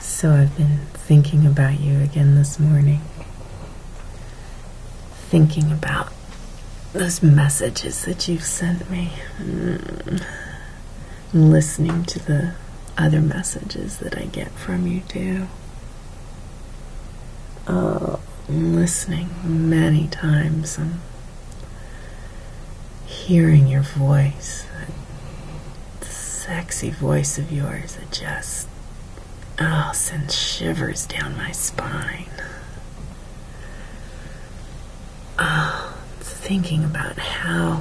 So I've been thinking about you again this morning. Thinking about those messages that you've sent me. Listening to the other messages that I get from you too. Listening many times. I'm hearing your voice. That sexy voice of yours that just sends shivers down my spine. Thinking about how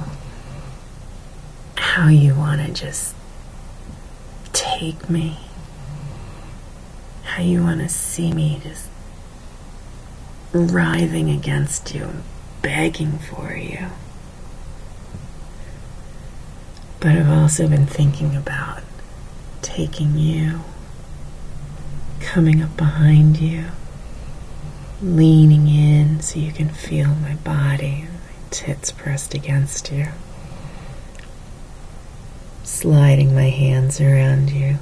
you want to just take me, how you want to see me just writhing against you, begging for you. But I've also been thinking about taking you, coming up behind you, leaning in so you can feel my body, my tits pressed against you, sliding my hands around you,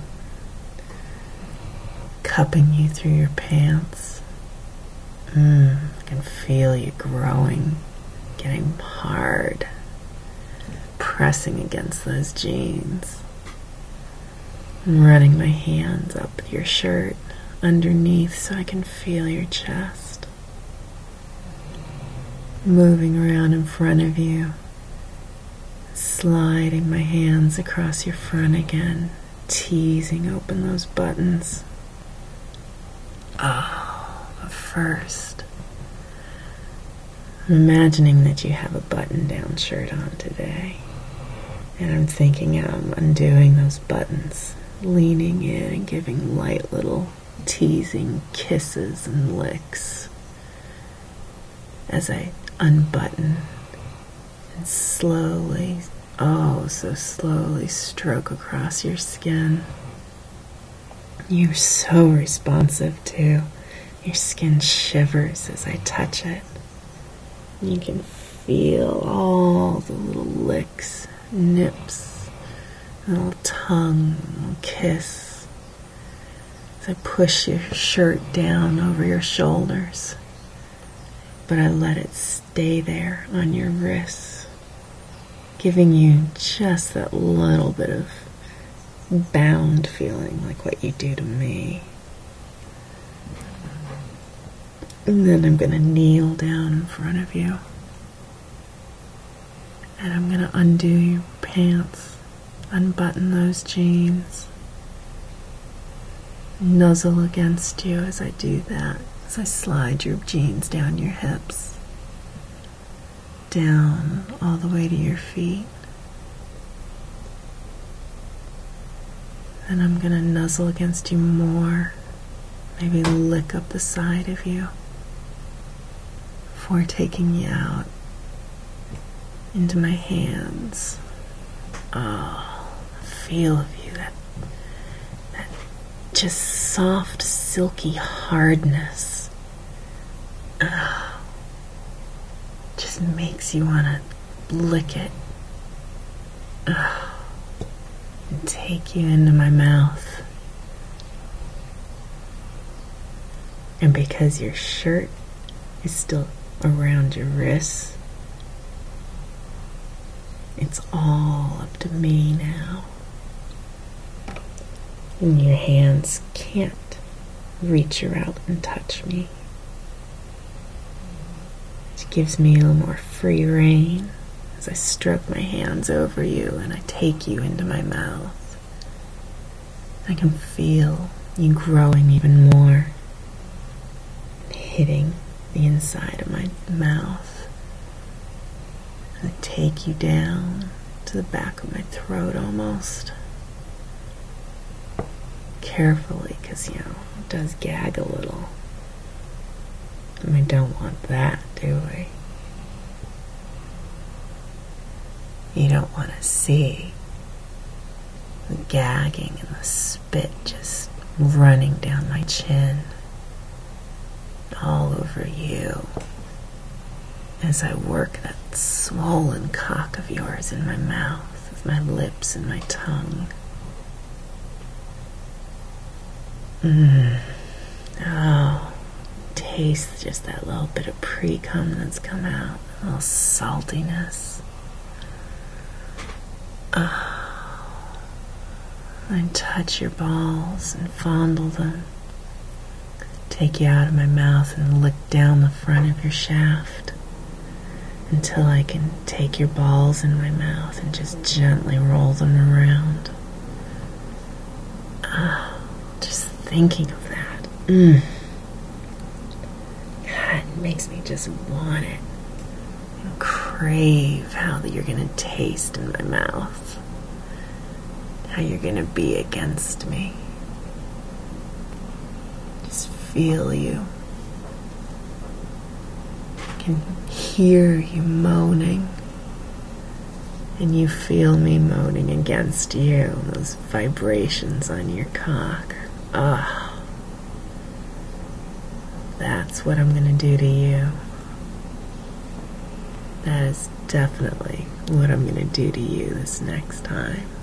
cupping you through your pants. I can feel you growing, getting hard, pressing against those jeans. I'm running my hands up your shirt underneath so I can feel your chest. Moving around in front of you, sliding my hands across your front again, teasing open those buttons. But first, I'm imagining that you have a button-down shirt on today, and I'm thinking I'm undoing those buttons, leaning in and giving light little teasing kisses and licks as I unbutton and slowly, so slowly stroke across your skin. You're so responsive too. Your skin shivers as I touch it. You can feel all the little licks, nips, a little tongue, a little kiss as I push your shirt down over your shoulders. But I let it stay there on your wrists, giving you just that little bit of bound feeling like what you do to me. And then I'm going to kneel down in front of you, and I'm going to undo your pants, unbutton those jeans, nuzzle against you as I do that, as I slide your jeans down your hips, down all the way to your feet. And I'm going to nuzzle against you more, maybe lick up the side of you before taking you out into my hands. The feel of you, that just soft, silky hardness. Just makes you want to lick it. And take you into my mouth. And because your shirt is still around your wrists, it's all up to me now. And your hands can't reach out and touch me. It gives me a little more free rein as I stroke my hands over you and I take you into my mouth. I can feel you growing even more and hitting the inside of my mouth. And I take you down to the back of my throat almost. Carefully, because, it does gag a little. And we don't want that, do we? You don't want to see the gagging and the spit just running down my chin, all over you, as I work that swollen cock of yours in my mouth, with my lips and my tongue. taste just that little bit of pre-cum that's come out, a little saltiness. And touch your balls and fondle them. Take you out of my mouth and lick down the front of your shaft until I can take your balls in my mouth and just gently roll them around. Just thinking of that. God, it makes me just want it and crave how that you're going to taste in my mouth. How you're going to be against me. Just feel you. I can hear you moaning. And you feel me moaning against you. Those vibrations on your cock. That's what I'm going to do to you. That is definitely what I'm going to do to you this next time.